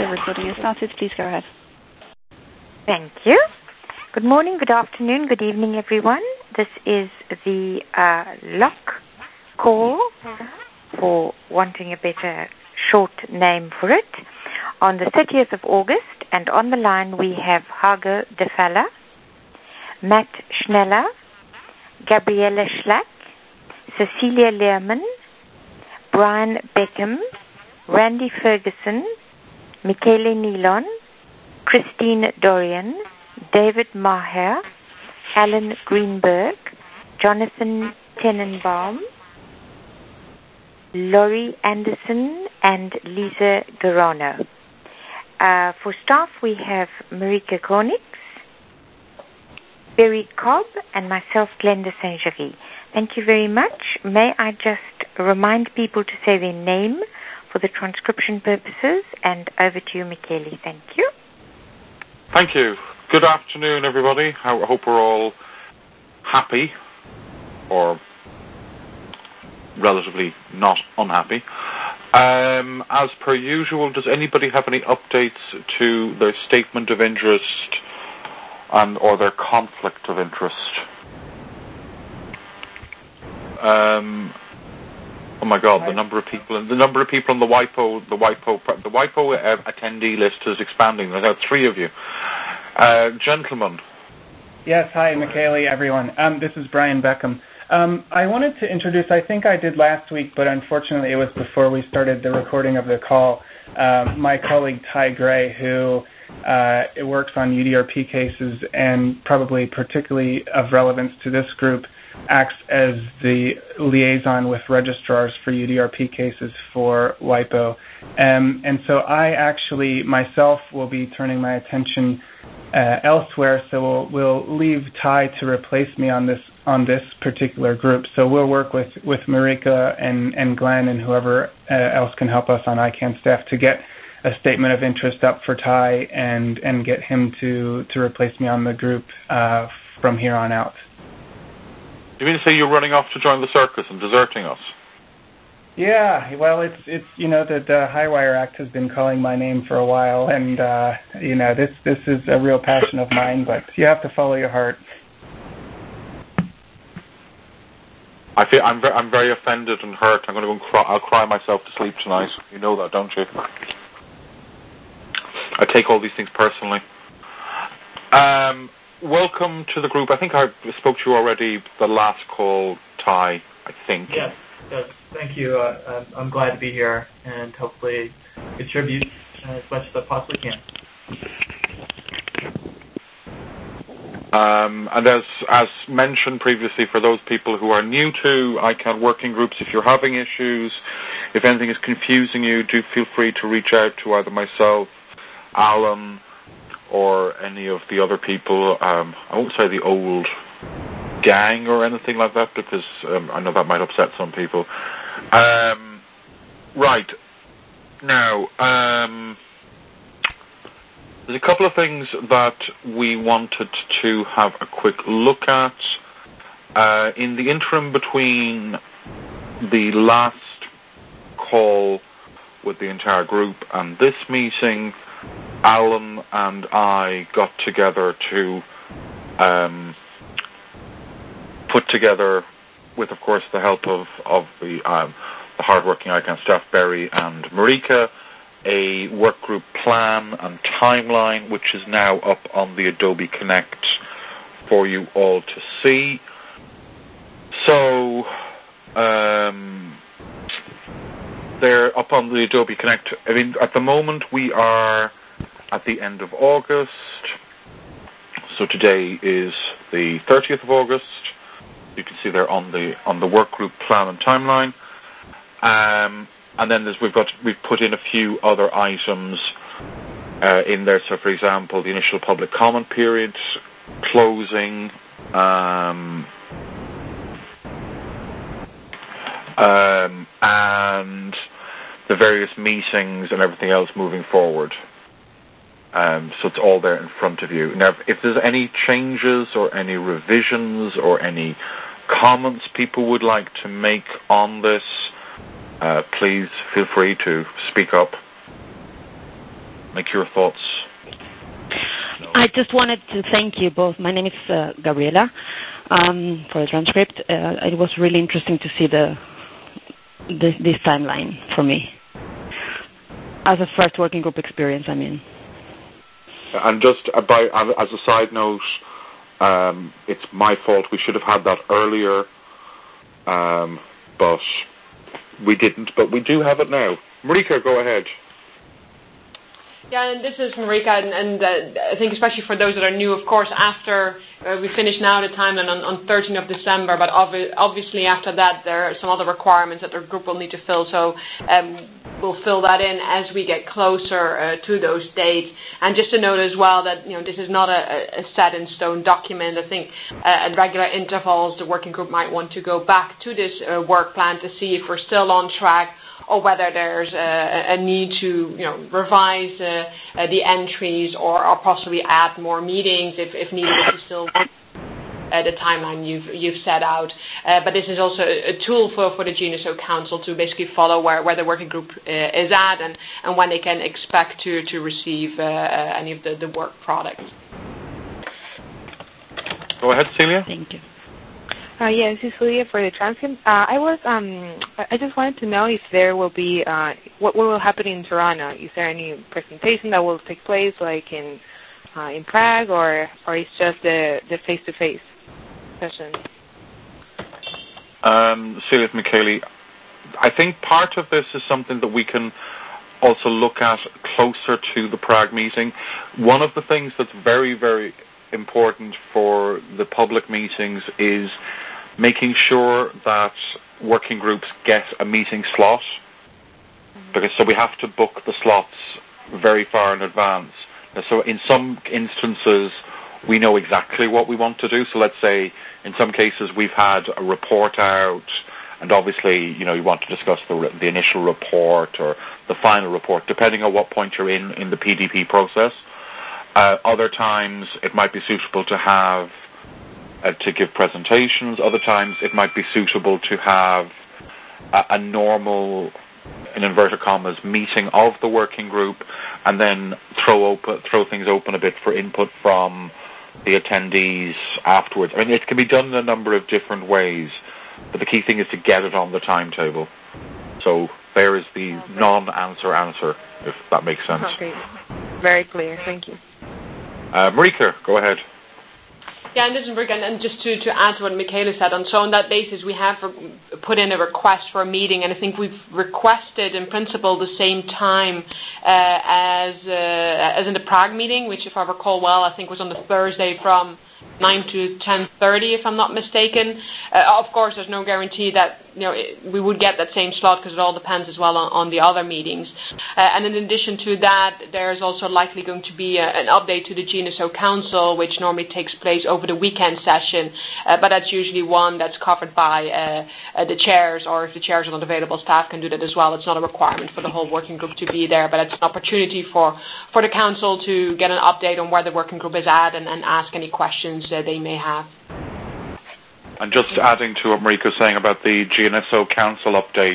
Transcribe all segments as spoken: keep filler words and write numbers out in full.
Your recording is started. Please go ahead. Thank you. Good morning, good afternoon, good evening, everyone. This is the uh, lock call, for wanting a better short name for it, on the thirtieth of August. And on the line we have Hager de Faller, Matt Schneller, Gabriella Schlack, Cecilia Lehrman, Brian Beckham, Randy Ferguson, Michele Nilon, Christine Dorian, David Maher, Alan Greenberg, Jonathan Tenenbaum, Laurie Anderson, and Lisa Garano. Uh, for staff, we have Marika Konix, Berry Cobb, and myself, Glenda Saint-Gery. Thank you very much. May I just remind people to say their name for the transcription purposes, and over to you, Michele. Thank you. Thank you. Good afternoon, everybody. I hope we're all happy, or relatively not unhappy. Um, as per usual, does anybody have any updates to their statement of interest and or their conflict of interest? Um, oh my God, the number of people, the number of people on the WIPO, the WIPO, the WIPO uh, attendee list is expanding. There's now three of you, uh, gentlemen. Yes, hi, Michele, everyone. Um, this is Brian Beckham. Um, I wanted to introduce, I think I did last week, but unfortunately it was before we started the recording of the call, uh, my colleague Ty Gray, who uh, works on U D R P cases and probably particularly of relevance to this group, acts as the liaison with registrars for U D R P cases for WIPO. Um, and so I actually myself will be turning my attention uh, elsewhere, so we'll, we'll leave Ty to replace me on this on this particular group. So we'll work with, with Marika and, and Glenn and whoever uh, else can help us on I CANN staff to get a statement of interest up for Ty and, and get him to, to replace me on the group uh, from here on out. You mean to say you're running off to join the circus and deserting us? Yeah, well, it's it's you know the the Highwire Act has been calling my name for a while, and uh, you know this this is a real passion of mine. But you have to follow your heart. I feel I'm very, I'm very offended and hurt. I'm going to go and cry. I'll cry myself to sleep tonight. You know that, don't you? I take all these things personally. Um. Welcome to the group. I think I spoke to you already the last call, Ty, I think. Yes, yes. Thank you. Uh, I'm glad to be here and hopefully contribute as much as I possibly can. Um, and as as mentioned previously, for those people who are new to I CANN working groups, if you're having issues, if anything is confusing you, do feel free to reach out to either myself, Alan, or any of the other people. um, I won't say the old gang or anything like that, because um, I know that might upset some people. Um, right. Now, um, there's a couple of things that we wanted to have a quick look at. Uh, in the interim between the last call with the entire group and this meeting, Alan and I got together to um, put together, with of course the help of, of the, um, the hardworking I CANN staff, Barry and Marika, a work group plan and timeline, which is now up on the Adobe Connect for you all to see. So, um, they're up on the Adobe Connect. I mean, at the moment we are at the end of August, so today is the thirtieth of August. You can see there on the on the work group plan and timeline, um, and then there's, we've got we've put in a few other items uh, in there. So, for example, the initial public comment period closing, um, um, and the various meetings and everything else moving forward. Um, so it's all there in front of you. Now, if there's any changes or any revisions or any comments people would like to make on this, uh, please feel free to speak up. make your thoughts. I just wanted to thank you both. My name is uh, Gabriela um, for the transcript. Uh, it was really interesting to see the, the this timeline for me as a first working group experience. I mean, and just by as a side note, um, it's my fault. We should have had that earlier, um, but we didn't. But we do have it now. Marika, go ahead. Yeah, and this is Marika, and, and uh, I think especially for those that are new, of course, after uh, we finish now the timeline on, on thirteenth of December, but obvi- obviously after that there are some other requirements that the group will need to fill, so um, we'll fill that in as we get closer uh, to those dates. And just to note as well that, you know, this is not a, a set-in-stone document. I think uh, at regular intervals the working group might want to go back to this uh, work plan to see if we're still on track, or whether there's a, a need to, you know, revise uh, uh, the entries, or, or possibly add more meetings if, if needed, if you still want uh, the timeline you've you've set out. Uh, but this is also a, a tool for, for the G N S O Council to basically follow where, where the working group uh, is at, and, and when they can expect to, to receive uh, uh, any of the, the work products. Go ahead, Celia. Thank you. Uh, yeah, this is Celia for the transcript. Uh, I was, um, I just wanted to know if there will be, uh, what, what will happen in Toronto? Is there any presentation that will take place, like in, uh, in Prague, or, or it's just the, the face-to-face session? Um, Celia McKaylee, I think part of this is something that we can also look at closer to the Prague meeting. One of the things that's very, very important for the public meetings is making sure that working groups get a meeting slot, because so we have to book the slots very far in advance. So in some instances we know exactly what we want to do. So let's say in some cases we've had a report out, and obviously, you know, you want to discuss the, the initial report or the final report, depending on what point you're in in the P D P process. Uh, other times it might be suitable to have uh, to give presentations. Other times it might be suitable to have a, a normal, in inverted commas, meeting of the working group, and then throw open, throw things open a bit for input from the attendees afterwards. I mean, it can be done in a number of different ways, but the key thing is to get it on the timetable. So there is the okay. non-answer answer, if that makes sense. Okay, very clear. Thank you. Uh, Marika, go ahead. Yeah, and this is Marika, and, and just to, to add to what Michaela said, and so on that basis we have put in a request for a meeting, and I think we've requested in principle the same time uh, as uh, as in the Prague meeting, which, if I recall well, I think was on the Thursday from nine to ten thirty, if I'm not mistaken. Uh, of course, there's no guarantee that, you know, it, we would get that same slot, because it all depends as well on, on the other meetings. Uh, and in addition to that, there's also likely going to be a, an update to the G N S O Council, which normally takes place over the weekend session, uh, but that's usually one that's covered by uh, uh, the chairs, or if the chairs are not available, staff can do that as well. It's not a requirement for the whole working group to be there, but it's an opportunity for, for the council to get an update on where the working group is at, and, and ask any questions uh, they may have. And just adding to what Marika was saying about the G N S O Council updates,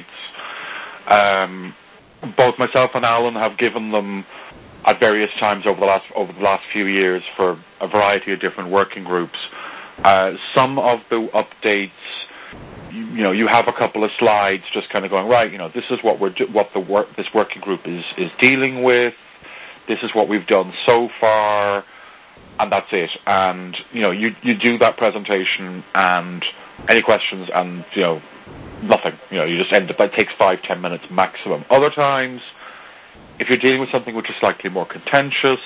um, both myself and Alan have given them at various times over the last over the last few years for a variety of different working groups. Uh, some of the updates, you, you know, you have a couple of slides just kind of going, right, you know, this is what we're do- what the work this working group is is dealing with. This is what we've done so far. And that's it. And, you know, you you do that presentation, and any questions, and, you know, nothing. You know, you just end up, that takes five, ten minutes maximum. Other times, if you're dealing with something which is slightly more contentious,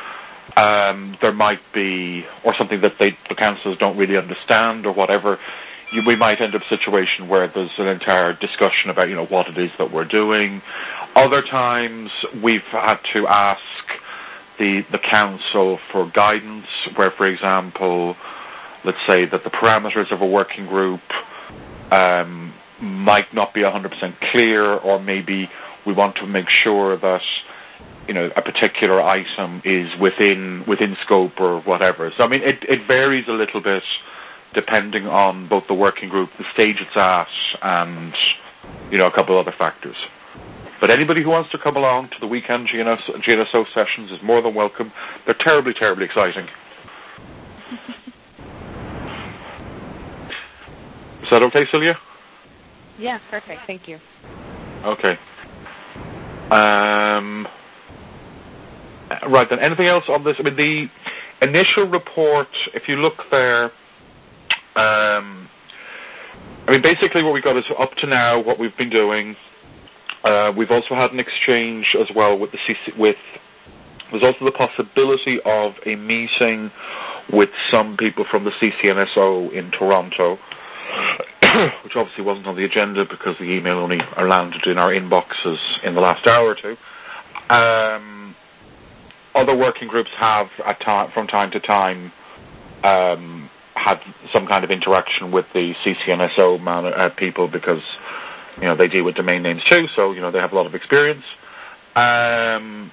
um, there might be, or something that they, the councillors don't really understand or whatever, you, we might end up in a situation where there's an entire discussion about, you know, what it is that we're doing. Other times, we've had to ask the the council for guidance, where, for example, let's say that the parameters of a working group um, might not be one hundred percent clear, or maybe we want to make sure that, you know, a particular item is within within scope or whatever. So, I mean, it, it varies a little bit depending on both the working group, the stage it's at, and, you know, a couple of other factors. But anybody who wants to come along to the weekend G N S O sessions is more than welcome. They're terribly, terribly exciting. Is that okay, Celia? Yeah, perfect. Thank you. Okay. Um, right then, anything else on this? I mean, the initial report, if you look there, um, I mean, basically what we got is up to now what we've been doing. Uh, we've also had an exchange as well with the C C, with. There's also the possibility of a meeting with some people from the C C N S O in Toronto, which obviously wasn't on the agenda because the email only landed in our inboxes in the last hour or two. Um, other working groups have, at time, from time to time, um, had some kind of interaction with the C C N S O man, uh, people because, you know, they deal with domain names too, so, you know, they have a lot of experience. Um,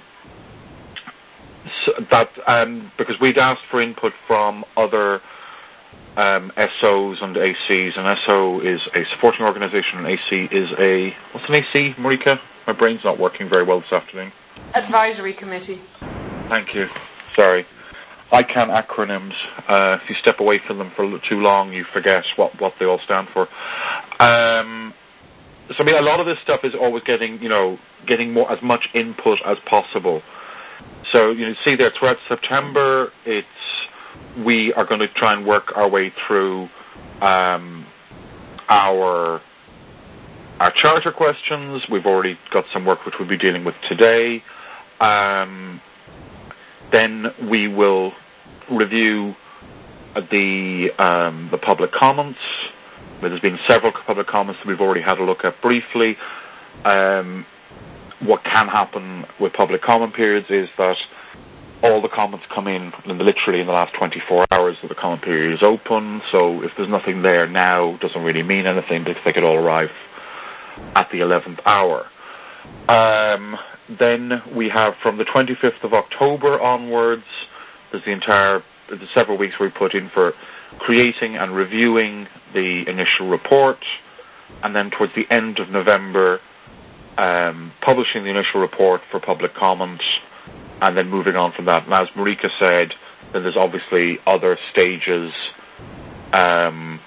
so that um, because we'd asked for input from other um, S Os and A Cs, and S O is a supporting organisation, and A C is a, what's an A C, Marika? My brain's not working very well this afternoon. Advisory Committee. Thank you. Sorry. I can't acronyms. Uh, if you step away from them for too long, you forget what, what they all stand for. Um, so, I mean, a lot of this stuff is always getting, you know, getting more as much input as possible. So, you know, see there, throughout September, it's we are going to try and work our way through um, our our charter questions. We've already got some work which we'll be dealing with today. Um, then we will review the um, the public comments. There's been several public comments that we've already had a look at briefly. Um, what can happen with public comment periods is that all the comments come in, in the, literally in the last twenty-four hours that the comment period is open. So if there's nothing there now, it doesn't really mean anything because they could all arrive at the eleventh hour. Um, then we have from the twenty-fifth of October onwards, there's the entire, there's several weeks we put in for creating and reviewing the initial report, and then towards the end of November, um, publishing the initial report for public comment, and then moving on from that. And as Marika said, then there's obviously other stages um,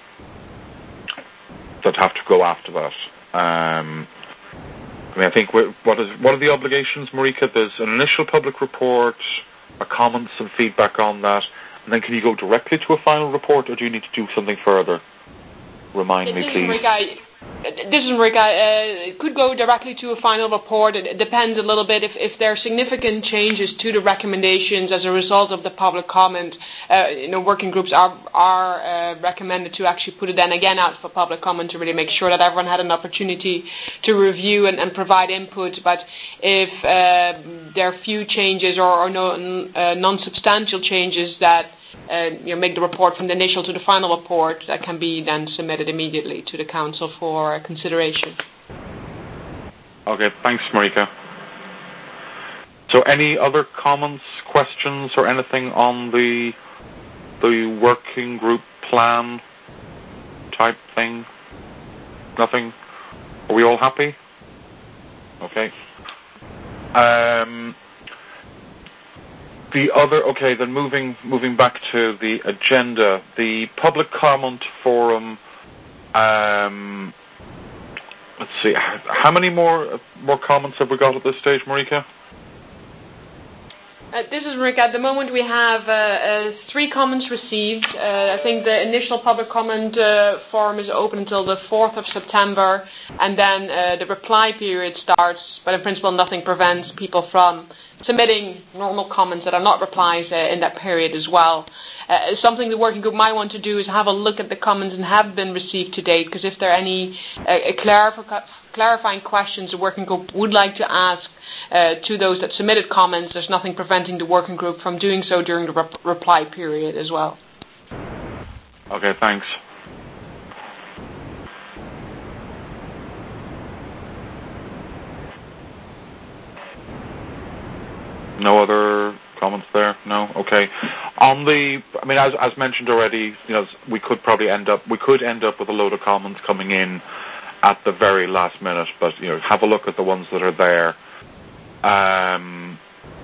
that have to go after that. Um, I mean, I think what is what are the obligations, Marika? There's an initial public report, a comments and feedback on that, and then can you go directly to a final report, or do you need to do something further? Remind this me, is please. Marika. This is Marika. Uh, it could go directly to a final report. It, it depends a little bit if, if there are significant changes to the recommendations as a result of the public comment. Uh, you know, working groups are are uh, recommended to actually put it then again out for public comment to really make sure that everyone had an opportunity to review and, and provide input. But if uh, there are few changes or, or no uh, non-substantial changes that Uh, you know, make the report from the initial to the final report, that can be then submitted immediately to the council for consideration. Okay, thanks, Marika. So, any other comments, questions, or anything on the the working group plan type thing? Nothing. Are we all happy? Okay. Um. The other, okay, then moving moving back to the agenda, the public comment forum. Um, let's see, how many more more comments have we got at this stage, Marika? Uh, this is Marika. At the moment, we have uh, uh, three comments received. Uh, I think the initial public comment uh, forum is open until the fourth of September, and then uh, the reply period starts. But in principle, nothing prevents people from submitting normal comments that are not replies uh, in that period as well. Uh, something the working group might want to do is have a look at the comments and have been received to date, because if there are any uh, clarif- clarifying questions the working group would like to ask uh, to those that submitted comments, there's nothing preventing the working group from doing so during the rep- reply period as well. Okay, thanks. No other comments there? No? Okay. On the, I mean, as, as mentioned already, you know, we could probably end up, we could end up with a load of comments coming in at the very last minute, but you know, have a look at the ones that are there. Um,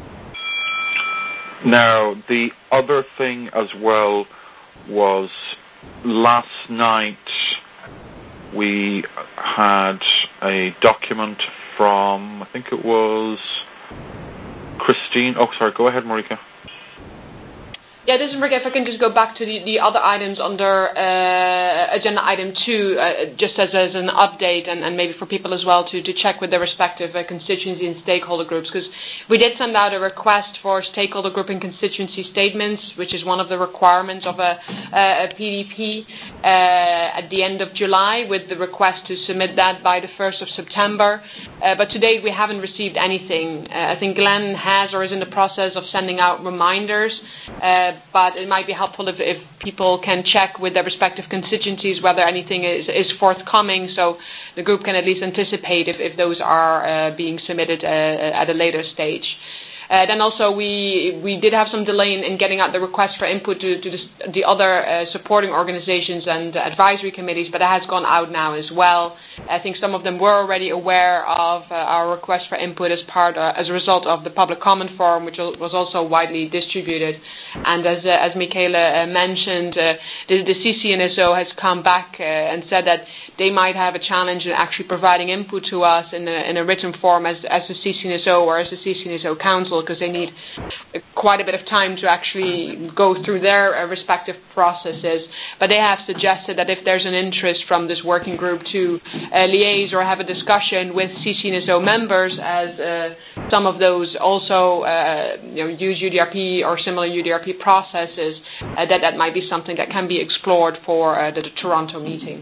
now, the other thing as well was last night we had a document from, I think it was Christine. Oh, sorry, go ahead, Marika. Yeah, this is Marika. If I can just go back to the, the other items under uh, agenda item two, uh, just as, as an update, and, and maybe for people as well to, to check with their respective uh, constituency and stakeholder groups, because we did send out a request for stakeholder group and constituency statements, which is one of the requirements of a, a, a P D P uh, at the end of July, with the request to submit that by the first of September. Uh, but to date, we haven't received anything. Uh, I think Glenn has or is in the process of sending out reminders. Uh, but it might be helpful if, if people can check with their respective constituencies whether anything is, is forthcoming, so the group can at least anticipate if, if those are uh, being submitted uh, at a later stage. Uh, then also we we did have some delay in, in getting out the request for input to, to the, the other uh, supporting organizations and uh, advisory committees, but that has gone out now as well. I think some of them were already aware of uh, our request for input as part uh, as a result of the public comment forum, which was also widely distributed. And as uh, as Michaela uh, mentioned, uh, the, the C C N S O has come back uh, and said that they might have a challenge in actually providing input to us in a, in a written form as as the C C N S O or as the C C N S O Council, because they need quite a bit of time to actually go through their uh, respective processes. But they have suggested that if there's an interest from this working group to uh, liaise or have a discussion with C C N S O members, as uh, some of those also uh, you know, use U D R P or similar U D R P processes, uh, that that might be something that can be explored for uh, the, the Toronto meeting.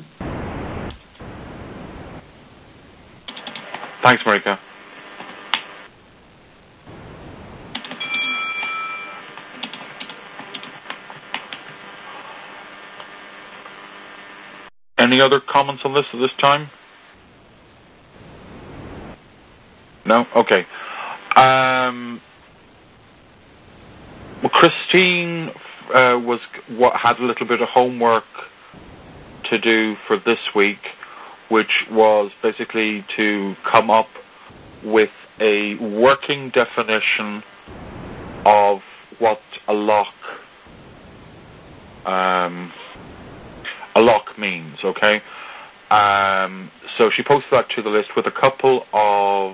Thanks, Marika. Any other comments on this at this time? No? Okay. Um, well, Christine uh, was what had a little bit of homework to do for this week, which was basically to come up with a working definition of what a lock um, a lock means, okay? Um, so she posted that to the list with a couple of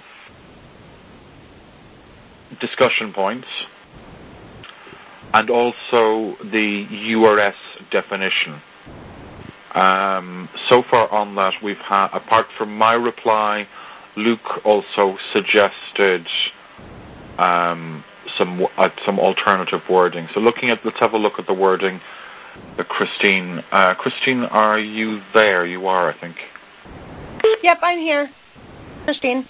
discussion points and also the U R S definition. Um, so far on that, we've had, apart from my reply, Luke also suggested um, some uh, some alternative wording. So looking at, let's have a look at the wording. Uh, Christine, uh, Christine, are you there? You are, I think. Yep, I'm here. Christine.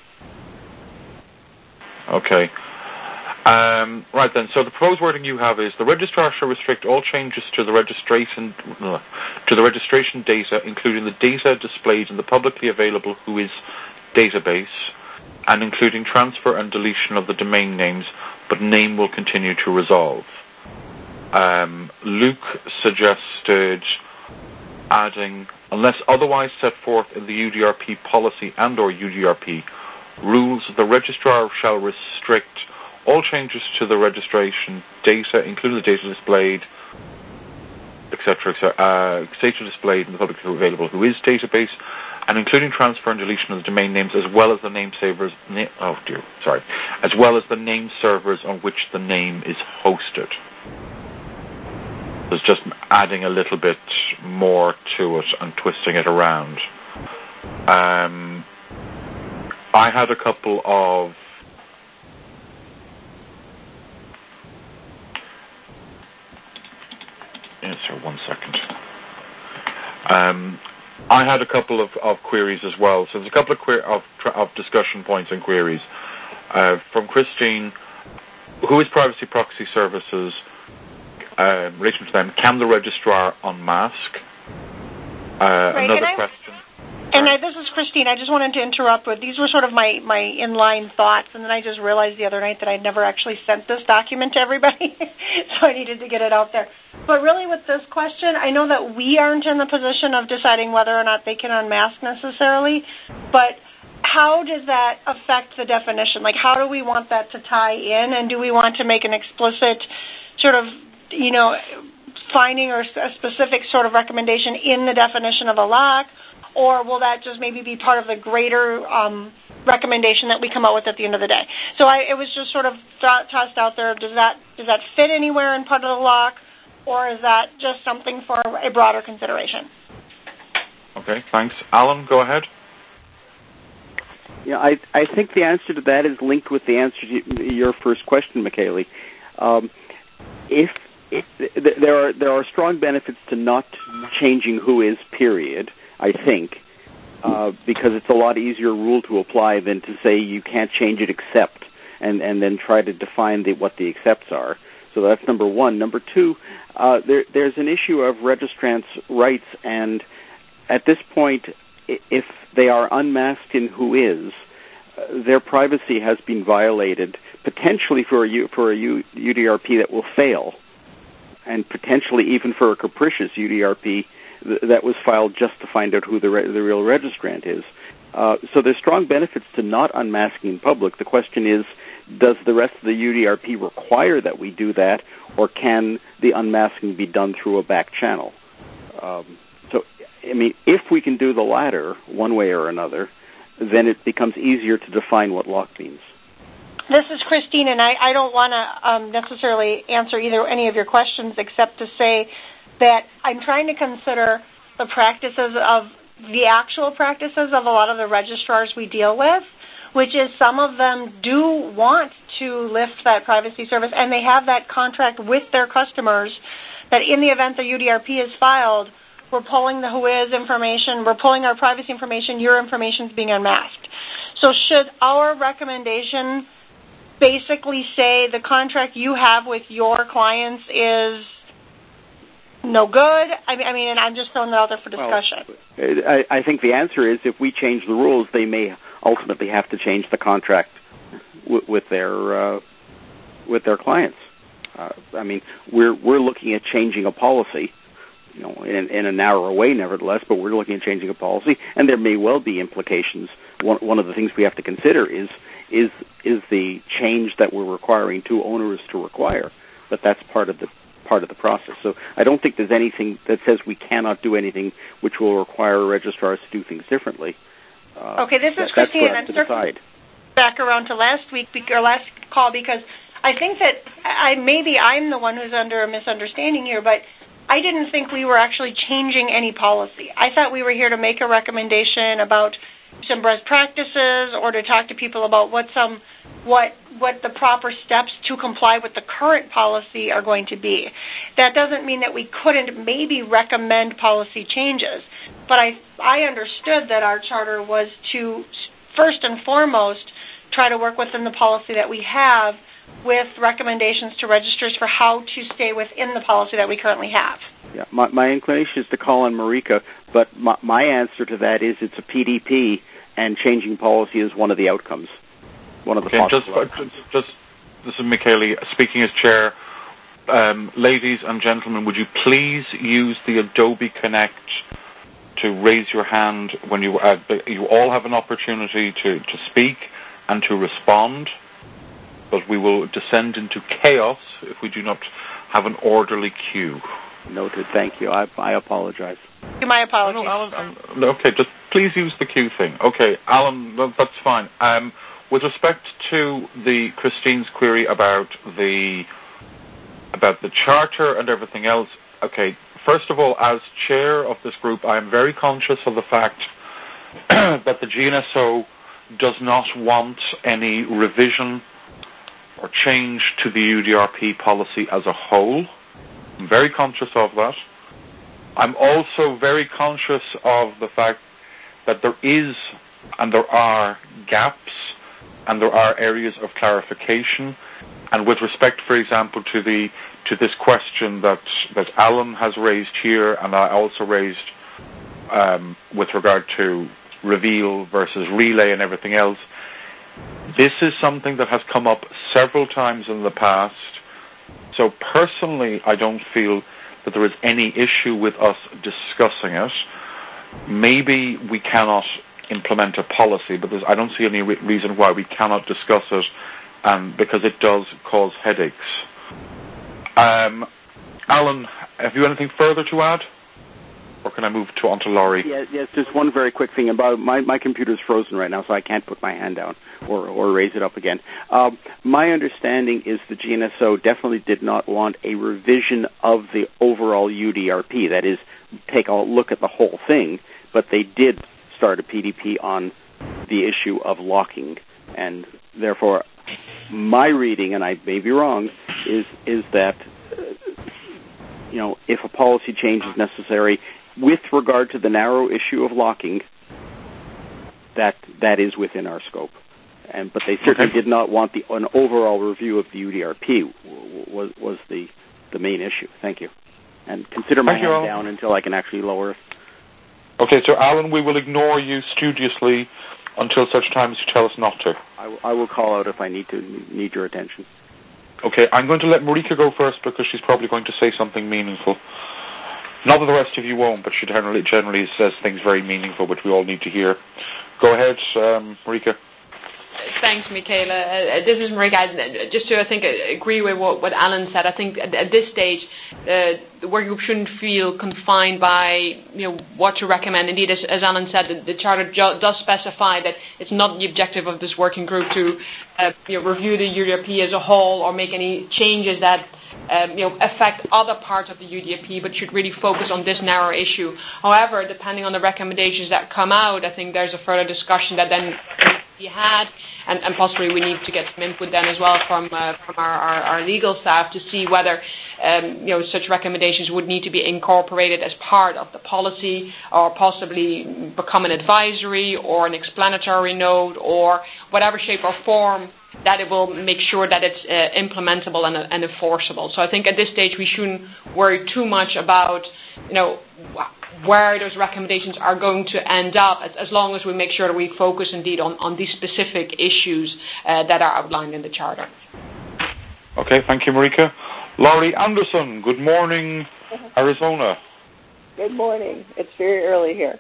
Okay. Um, right then, so the proposed wording you have is: the registrar shall restrict all changes to the registration uh, to the registration data, including the data displayed in the publicly available W H O I S database, and including transfer and deletion of the domain names, but name will continue to resolve. Um, Luke suggested adding, unless otherwise set forth in the U D R P policy and or U D R P rules, the registrar shall restrict all changes to the registration data, including the data displayed, et cetera, et cetera, uh, data displayed in the publicly available W H O I S database, and including transfer and deletion of the domain names, as well as the name servers. Na- oh dear, sorry, as well as the name servers on which the name is hosted. There's just adding a little bit more to it and twisting it around. Um, I had a couple of Yes, sir, one second. Um, I had a couple of, of queries as well. So there's a couple of, que- of, of discussion points and queries. Uh, from Christine, who is Privacy Proxy Services? Uh, in relation to them, can the registrar unmask? Uh, right, another and I, question. And I, this is Christine. I just wanted to interrupt with, these were sort of my, my inline thoughts, and then I just realized the other night that I'd never actually sent this document to everybody, so I needed to get it out there. But really with this question, I know that we aren't in the position of deciding whether or not they can unmask necessarily, but how does that affect the definition? Like, how do we want that to tie in, and do we want to make an explicit sort of, you know, finding or a specific sort of recommendation in the definition of a lock, or will that just maybe be part of the greater um, recommendation that we come out with at the end of the day? So I, it was just sort of th- tossed out there. Does that does that fit anywhere in part of the lock, or is that just something for a broader consideration? Okay, thanks. Alan, go ahead. Yeah, I I think the answer to that is linked with the answer to your first question, Michaeli. Um, if, if there are there are strong benefits to not changing who is, period, I think, uh, because it's a lot easier rule to apply than to say you can't change it except, and, and then try to define the, what the excepts are. So that's number one. Number two, uh, there, there's an issue of registrants' rights, and at this point, if they are unmasked in who is, uh, their privacy has been violated, potentially for a, U, for a U, U D R P that will fail, and potentially even for a capricious U D R P that was filed just to find out who the, re- the real registrant is. Uh, so there's strong benefits to not unmasking in public. The question is, does the rest of the U D R P require that we do that, or can the unmasking be done through a back channel? Um, so, I mean, if we can do the latter one way or another, then it becomes easier to define what lock means. This is Christine, and I, I don't want to um, necessarily answer either any of your questions except to say that I'm trying to consider the practices of the actual practices of a lot of the registrars we deal with, which is some of them do want to lift that privacy service, and they have that contract with their customers that in the event the U D R P is filed, we're pulling the who is information, we're pulling our privacy information, your information is being unmasked. So should our recommendation basically say the contract you have with your clients is no good? I mean, I mean, and I'm just throwing that out there for discussion. Well, I, I think the answer is if we change the rules, they may ultimately have to change the contract w- with their uh, with their clients. Uh, I mean, we're we're looking at changing a policy, you know, in, in a narrower way, nevertheless. But we're looking at changing a policy, and there may well be implications. One one of the things we have to consider is is is the change that we're requiring too onerous to require. But that's part of the part of the process. So I don't think there's anything that says we cannot do anything which will require registrars to do things differently. Uh, okay, this is that, Christine, and I'm circling back around to last week or last call because I think that I maybe I'm the one who's under a misunderstanding here, but I didn't think we were actually changing any policy. I thought we were here to make a recommendation about some best practices or to talk to people about what some what what the proper steps to comply with the current policy are going to be. That doesn't mean that we couldn't maybe recommend policy changes, but I I understood that our charter was to first and foremost try to work within the policy that we have with recommendations to registrars for how to stay within the policy that we currently have. Yeah, my, my inclination is to call on Marika, but my, my answer to that is it's a P D P, and changing policy is one of the outcomes, one of the okay, possible just, outcomes. Just, this is Michaeli speaking as chair. Um, ladies and gentlemen, would you please use the Adobe Connect to raise your hand when you uh, you all have an opportunity to, to speak and to respond, but we will descend into chaos if we do not have an orderly queue. Noted. Thank you. I, I apologize. My apologies. No, Alan, um, okay, just please use the queue thing. Okay, Alan, that's fine. Um, with respect to the Christine's query about the about the charter and everything else, okay, first of all, as chair of this group, I am very conscious of the fact that the G N S O does not want any revision or change to the U D R P policy as a whole. I'm very conscious of that. I'm also very conscious of the fact that there is and there are gaps and there are areas of clarification. And with respect, for example, to the to this question that, that Alan has raised here, and I also raised um, with regard to reveal versus relay and everything else. This is something that has come up several times in the past. So personally, I don't feel that there is any issue with us discussing it. Maybe we cannot implement a policy, but I don't see any re- reason why we cannot discuss it, um, because it does cause headaches. Um, Alan, have you anything further to add? Or can I move to on to Laurie? Yeah, yes, just one very quick thing about my my computer's frozen right now, so I can't put my hand down or, or raise it up again. Um, my understanding is the G N S O definitely did not want a revision of the overall U D R P. That is, take a look at the whole thing, but they did start a P D P on the issue of locking, and therefore, my reading, and I may be wrong, is is that uh, you know, if a policy change is necessary with regard to the narrow issue of locking, that that is within our scope. And but they certainly okay. did not want the an overall review of the U D R P was was the the main issue. Thank you. And consider my Thank hand you, down until I can actually lower it. Okay, so Alan, we will ignore you studiously until such time as you tell us not to. I will, I will call out if I need to need your attention. Okay, I'm going to let Marika go first because she's probably going to say something meaningful. Not that the rest of you won't, but she generally generally says things very meaningful, which we all need to hear. Go ahead, um, Marika. Thanks, Michaela. Uh, this is Marika. Just to, I think, agree with what, what Alan said. I think at, at this stage, uh, the working group shouldn't feel confined by, you know, what to recommend. Indeed, as, as Alan said, the, the Charter jo- does specify that it's not the objective of this working group to uh, you know, review the U D R P as a whole or make any changes that Um, you know, affect other parts of the U D R P, but should really focus on this narrow issue. However, depending on the recommendations that come out, I think there's a further discussion that then needs to be had, and, and possibly we need to get some input then as well from uh, from our, our, our legal staff to see whether um, you know, such recommendations would need to be incorporated as part of the policy, or possibly become an advisory or an explanatory note, or whatever shape or form that it will make sure that it's uh, implementable and, uh, and enforceable. So I think at this stage we shouldn't worry too much about, you know, where those recommendations are going to end up, as, as long as we make sure that we focus indeed on, on these specific issues uh, that are outlined in the Charter. Okay, thank you, Marika. Laurie Anderson, good morning, Arizona. Good morning. It's very early here.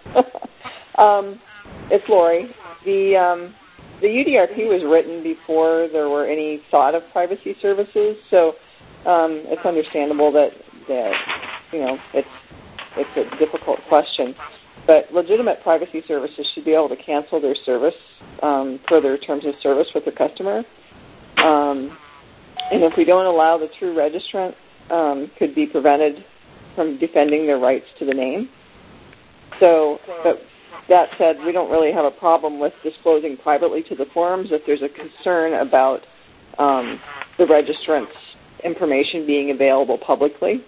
um, it's Laurie. The... Um, The U D R P was written before there were any thought of privacy services, so um, it's understandable that, that you know it's it's a difficult question. But legitimate privacy services should be able to cancel their service um, for their terms of service with the customer. Um, and if we don't allow the true registrant, um, could be prevented from defending their rights to the name. So, but that said, we don't really have a problem with disclosing privately to the forums if there's a concern about um, the registrant's information being available publicly.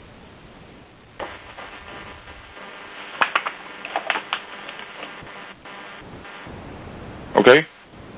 Okay.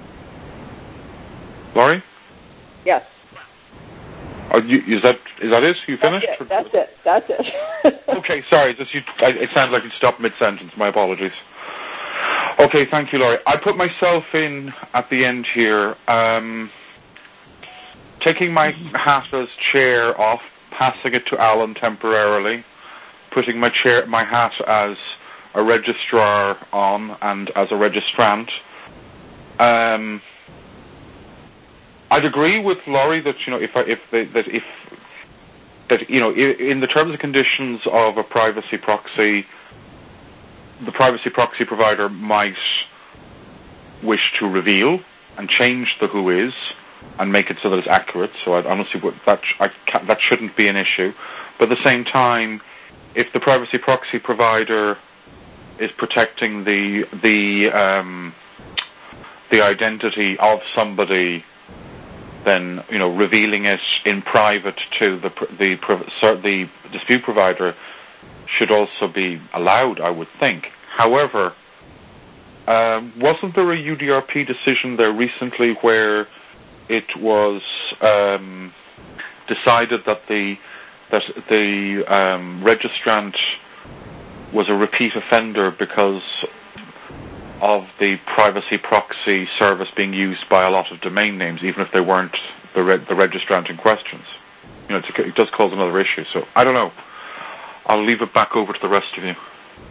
Laurie? Yes. Are you, is that is that it? You finished? That's it. That's it. That's it. Okay, sorry. Just you, I, it sounds like you stopped mid-sentence. My apologies. Okay, thank you, Laurie. I put myself in at the end here, um, taking my hat as chair off, passing it to Alan temporarily, putting my chair, my hat as a registrar on and as a registrant. Um, I'd agree with Laurie that, you know, if I, if they, that if that you know in the terms and conditions of a privacy proxy, the privacy proxy provider might wish to reveal and change the who is and make it so that it's accurate. So I, I don't see what that I can't, that shouldn't be an issue. But at the same time, if the privacy proxy provider is protecting the the um, the identity of somebody, then, you know, revealing it in private to the the the dispute provider should also be allowed, I would think. However, um, wasn't there a U D R P decision there recently where it was um, decided that the that the um, registrant was a repeat offender because of the privacy proxy service being used by a lot of domain names, even if they weren't the, re- the registrant in questions. You know, it's a, it does cause another issue. So I don't know. I'll leave it back over to the rest of you.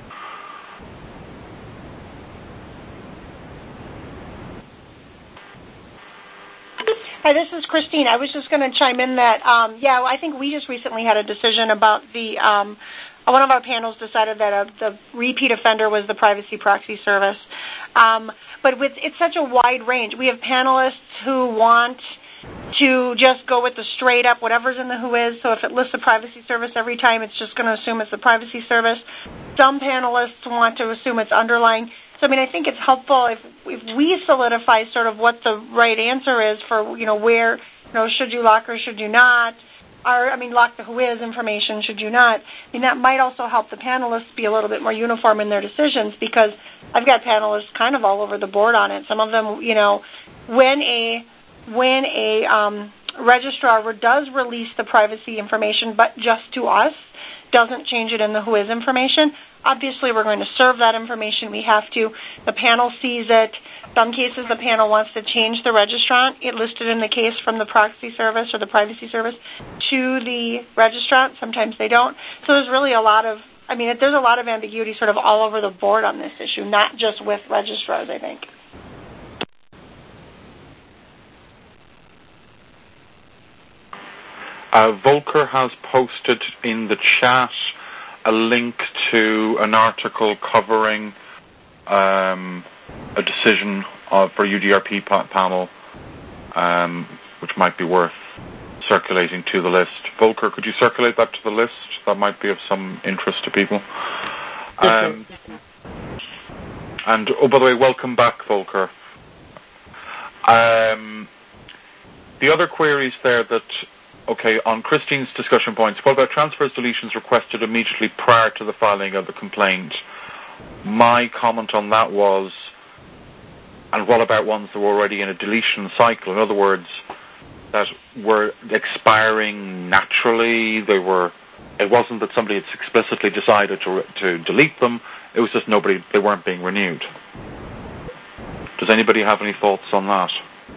Hi, this is Christine. I was just going to chime in that, um, yeah, I think we just recently had a decision about the, um, one of our panels decided that uh, the repeat offender was the privacy proxy service. Um, but with it's such a wide range. We have panelists who want to just go with the straight up whatever's in the W H I S. So if it lists the privacy service every time, it's just going to assume it's the privacy service. Some panelists want to assume it's underlying. So, I mean, I think it's helpful if if we solidify sort of what the right answer is for, you know, where, you know, should you lock or should you not, or, I mean, lock the W H I S information, should you not. I mean, that might also help the panelists be a little bit more uniform in their decisions, because I've got panelists kind of all over the board on it. Some of them, you know, when a, when a um, registrar does release the privacy information, but just to us, doesn't change it in the W H I S information, obviously we're going to serve that information. We have to. The panel sees it. Some cases the panel wants to change the registrant, it listed in the case from the proxy service or the privacy service to the registrant. Sometimes they don't. So there's really a lot of, I mean, there's a lot of ambiguity sort of all over the board on this issue, not just with registrars, I think. Uh, Volker has posted in the chat a link to an article covering um, a decision of, for U D R P pa- panel, um, which might be worth circulating to the list. Volker, could you circulate that to the list? That might be of some interest to people. Um, and, oh, by the way, welcome back, Volker. Um, the other queries there that... Okay, on Christine's discussion points, what about transfers, deletions requested immediately prior to the filing of the complaint? My comment on that was, and what about ones that were already in a deletion cycle? In other words, that were expiring naturally. They were. It wasn't that somebody had explicitly decided to to delete them. It was just nobody. They weren't being renewed. Does anybody have any thoughts on that?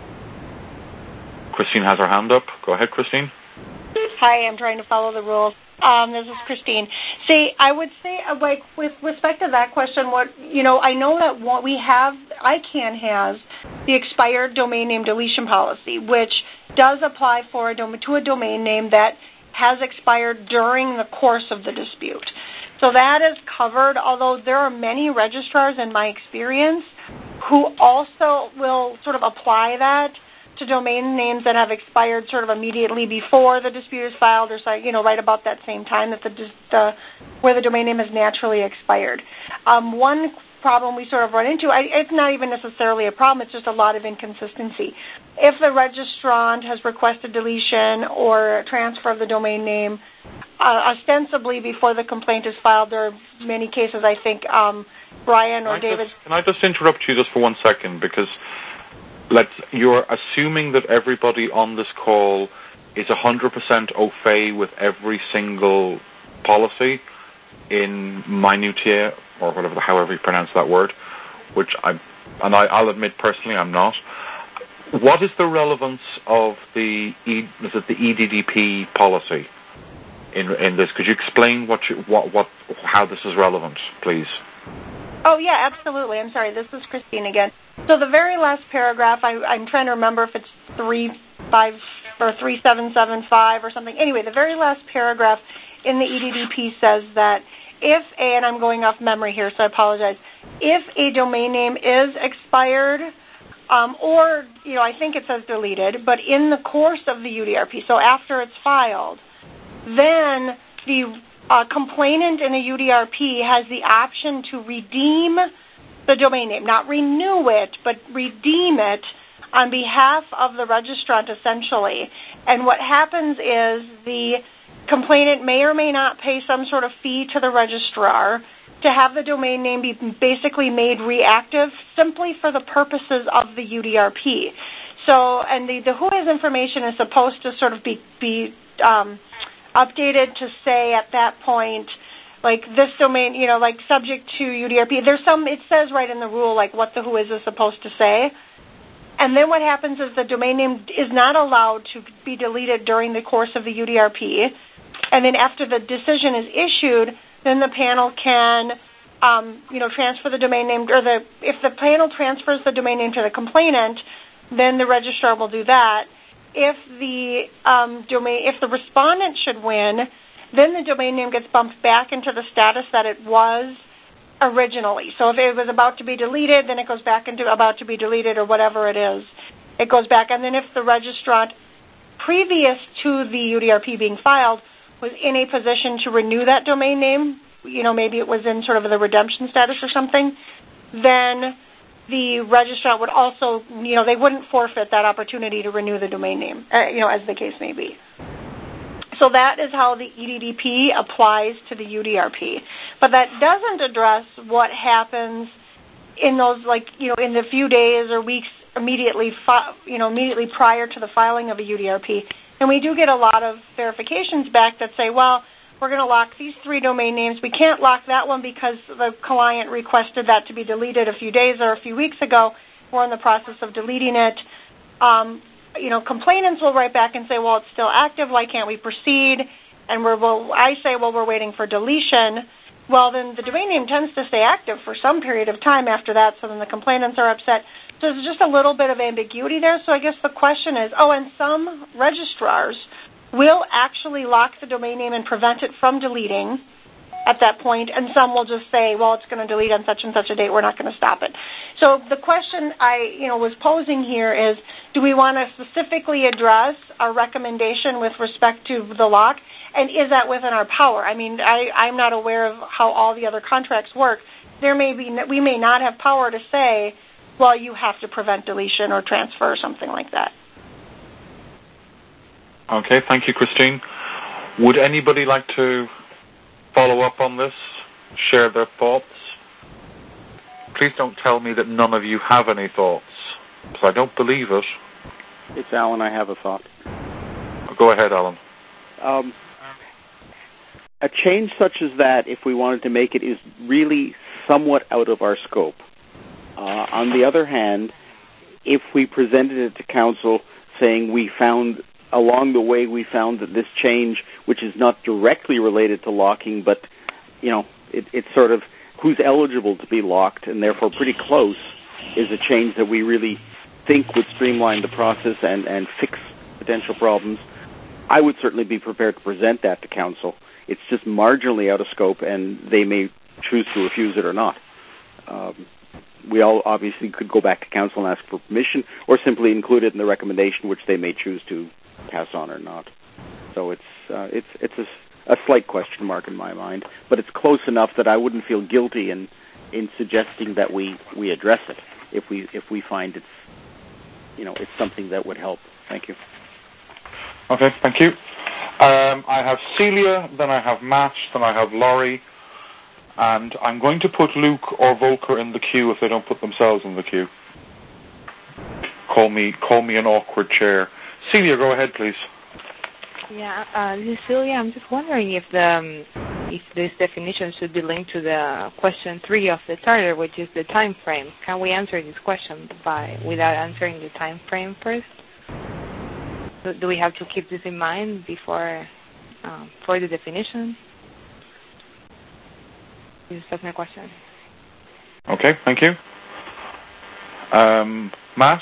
Christine has her hand up. Go ahead, Christine. Hi, I'm trying to follow the rules. Um, this is Christine. See, I would say, uh, like, with respect to that question, what, you know, I know that what we have, I C A N has the expired domain name deletion policy, which does apply for a dom- to a domain name that has expired during the course of the dispute. So that is covered, although there are many registrars in my experience who also will sort of apply that to domain names that have expired sort of immediately before the dispute is filed, or, you know, right about that same time that the, the where the domain name has naturally expired. Um, one problem we sort of run into, I, it's not even necessarily a problem, it's just a lot of inconsistency. If the registrant has requested deletion or transfer of the domain name, uh, ostensibly before the complaint is filed, there are many cases, I think, um, Brian or can David... Just, can I just interrupt you just for one second, because... Let's, you're assuming that everybody on this call is one hundred percent au fait with every single policy in minutiae, or whatever, however you pronounce that word, which I, and I, I'll admit personally I'm not. What is the relevance of the e, is it the E D D P policy in in this? Could you explain what you, what what how this is relevant, please? Oh, yeah, absolutely. I'm sorry. This is Christine again. So the very last paragraph, I, I'm trying to remember if it's three five or three seven seven five or something. Anyway, the very last paragraph in the E D D P says that if a, and I'm going off memory here, so I apologize, if a domain name is expired, um, or, you know, I think it says deleted, but in the course of the U D R P, so after it's filed, then the Uh, complainant in a U D R P has the option to redeem the domain name, not renew it, but redeem it on behalf of the registrant, essentially. And what happens is the complainant may or may not pay some sort of fee to the registrar to have the domain name be basically made reactive simply for the purposes of the U D R P. So, and the, the W H I S information is supposed to sort of be, be um, updated to say at that point, like this domain, you know, like subject to U D R P. There's some, it says right in the rule, like what the whois is supposed to say. And then what happens is the domain name is not allowed to be deleted during the course of the U D R P. And then after the decision is issued, then the panel can, um, you know, transfer the domain name, or the if the panel transfers the domain name to the complainant, then the registrar will do that. If the um, domain, if the respondent should win, then the domain name gets bumped back into the status that it was originally. So if it was about to be deleted, then it goes back into about to be deleted, or whatever it is. It goes back. And then if the registrant, previous to the U D R P being filed, was in a position to renew that domain name, you know, maybe it was in sort of the redemption status or something, then the registrant would also, you know, they wouldn't forfeit that opportunity to renew the domain name, uh, you know, as the case may be. So that is how the E D D P applies to the U D R P. But that doesn't address what happens in those, like, you know, in the few days or weeks immediately, fi- you know, immediately prior to the filing of a U D R P. And we do get a lot of verifications back that say, well, we're going to lock these three domain names. We can't lock that one because the client requested that to be deleted a few days or a few weeks ago. We're in the process of deleting it. Um, you know, complainants will write back and say, well, it's still active. Why can't we proceed? And we're, well, I say, well, we're waiting for deletion. Well, then the domain name tends to stay active for some period of time after that, so then the complainants are upset. So there's just a little bit of ambiguity there. So I guess the question is, oh, and some registrars will actually lock the domain name and prevent it from deleting at that point, and some will just say, well, it's going to delete on such and such a date, we're not going to stop it. So the question I you know, was posing here is, do we want to specifically address our recommendation with respect to the lock, and is that within our power? I mean, I, I'm not aware of how all the other contracts work. There may be, we may not have power to say, well, you have to prevent deletion or transfer or something like that. Okay, thank you, Christine. Would anybody like to follow up on this, share their thoughts? Please don't tell me that none of you have any thoughts, because I don't believe it. It's Alan. I have a thought. Go ahead, Alan. Um, a change such as that, if we wanted to make it, is really somewhat out of our scope. Uh, on the other hand, if we presented it to council saying we found, along the way, we found that this change, which is not directly related to locking, but, you know, it, it's sort of who's eligible to be locked and therefore pretty close, is a change that we really think would streamline the process and, and fix potential problems, I would certainly be prepared to present that to council. It's just marginally out of scope, and they may choose to refuse it or not. Um, we all obviously could go back to council and ask for permission, or simply include it in the recommendation, which they may choose to pass on or not. So it's uh, it's it's a, a slight question mark in my mind, but it's close enough that I wouldn't feel guilty in in suggesting that we, we address it if we if we find it's you know it's something that would help. Thank you. Okay, thank you. Um, I have Celia, then I have Matt, then I have Laurie, and I'm going to put Luke or Volker in the queue if they don't put themselves in the queue. Call me call me an awkward chair. Celia, go ahead, please. Yeah, uh, this is Celia. I'm just wondering if the um, if this definition should be linked to the question three of the charter, which is the time frame. Can we answer this question by without answering the time frame first? Do, do we have to keep this in mind before um, for the definition? That's my question. Okay, thank you. Um, Matt?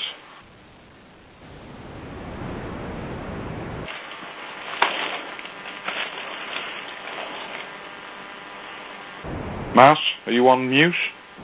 Matt, are you on mute?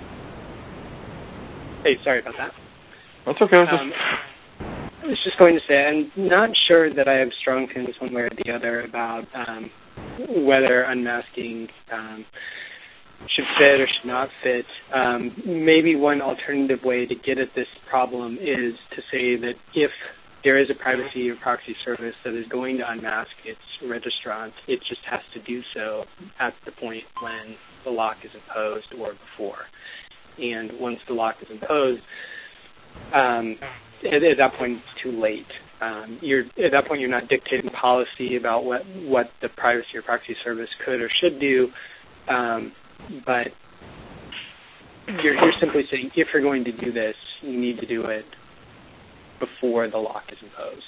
Hey, sorry about that. That's okay. I was, um, I was just going to say, I'm not sure that I have strong feelings one way or the other about um, whether unmasking um, should fit or should not fit. Um, maybe one alternative way to get at this problem is to say that if there is a privacy or proxy service that is going to unmask its registrant, it just has to do so at the point when the lock is imposed or before. And once the lock is imposed, um, at, at that point it's too late. Um, you're at that point you're not dictating policy about what, what the privacy or proxy service could or should do. Um, but you're, you're simply saying if you're going to do this, you need to do it before the lock is imposed.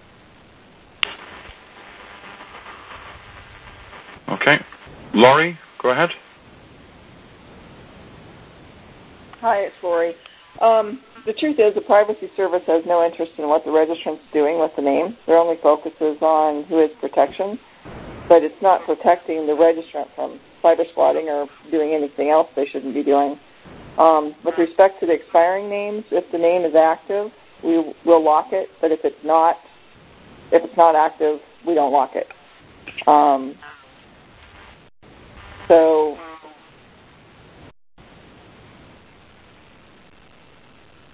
Okay. Laurie, go ahead. Hi, it's Lori. Um, the truth is the Privacy Service has no interest in what the registrant's doing with the name. Their only focus is on who has protection, but it's not protecting the registrant from cyber squatting or doing anything else they shouldn't be doing. Um, with respect to the expiring names, if the name is active, we will lock it, but if it's not, if it's not active, we don't lock it. Um, so